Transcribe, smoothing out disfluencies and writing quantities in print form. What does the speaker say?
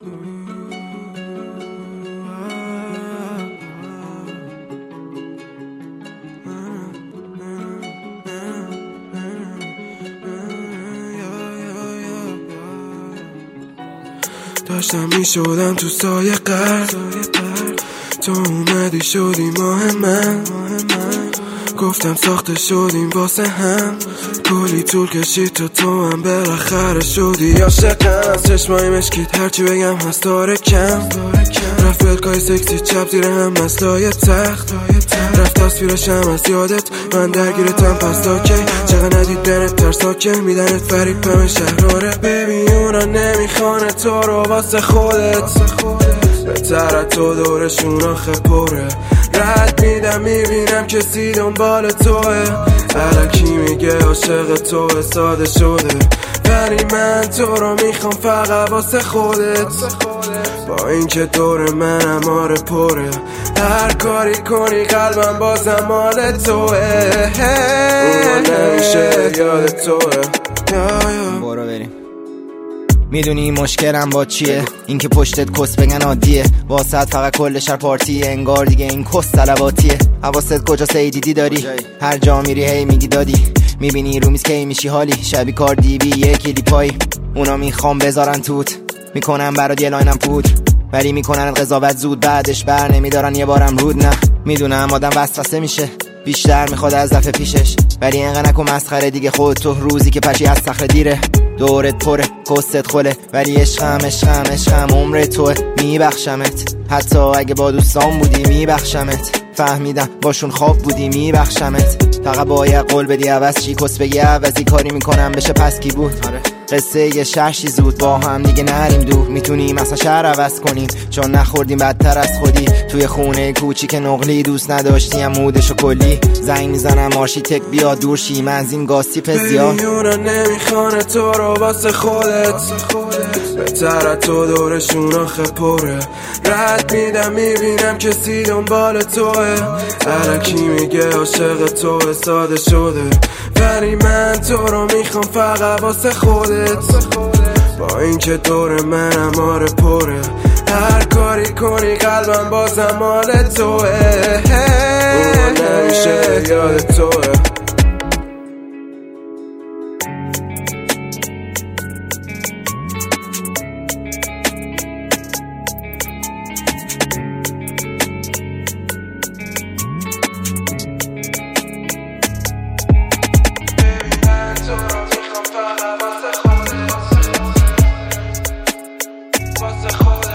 داشتم می شدم تو سایه قرد، تو اومدی شدی ماه من. گفتم ساخته شدیم واسه هم، کلی طول کشید تو هم بالاخره شدی عاشقم. از چشمای مشکیت هرچی بگم هست داره کم. رفت بلکای سکسی چپ زیر هم مسلای تخت، رفت تصویرشم از یادت من درگیرتم پس تا کی. چقدر ندیدنت ترساکه میدنت فرید پم شهراره. ببین اونا نمیخوانه تو رو واسه خودت، بهتره تو دورشون آخه پره. رد میدم میبینم کسی دنبال توه، الکی میگه عاشق توه ساده شده. ولی من تو رو میخوام فقط واسه خودت، با اینکه دور منم آره پره. هر کاری کنی قلبم بازم مال توه، اون نمیشه یاد توه. برو بریم. میدونی مشکلم با چیه؟ اینکه پشتت کس بگن عادیه، واسط فقط کل شهر پارتیه، انگار دیگه این کس طلباتیه. حواست کجا سیدیدی داری؟ هر جا میری هی میگی دادی، میبینی رو میز کی میشی حالی، شبی کار دیوی یکی دی پایی. اونا میخوام بذارن توت، میکنن برات یه لاینم پود، ولی میکنن قضاوت زود، بعدش بر نمیدارن یه بارم رود. نه میدونم آدم وسوسه میشه، بیشتر میخواد از دفعه پیشش، ولی انقدر نکن مسخره دیگه. خود تو روزی که پشی از صخره دیره، دورت پره کست خله، ولی عشقم عمر توه. میبخشمت حتی اگه با دوستان بودی، میبخشمت فهمیدم باشون خواب بودی، میبخشمت. فقط باید قول بدی عوض چی، کس بگی عوضی کاری میکنم بشه پس کی بود. قصه یه شهشی زود با هم دیگه نریم دور، میتونیم اصلا شهر عوض کنیم چون نخوردیم بدتر از خودی. توی خونه کوچیک نقلی دوست نداشتیم مودشو کلی، زنگ میزنم آرشیتک بیا دور شیم از این گاسیپ زیاد. اونا نمیخوانه تو رو واسه خودت، بهتره تو دورشون آخه پره. رد میدم میبینم کسی دنبال توه، الکی میگه عاشق توه ساده شده. ولی من تو رو میخوام فقط واسه خودت، با اینکه دور منم آره پره. هر کاری کنی قلبم بازم مال توه، اون نمیشه یاد توه. واسه خودت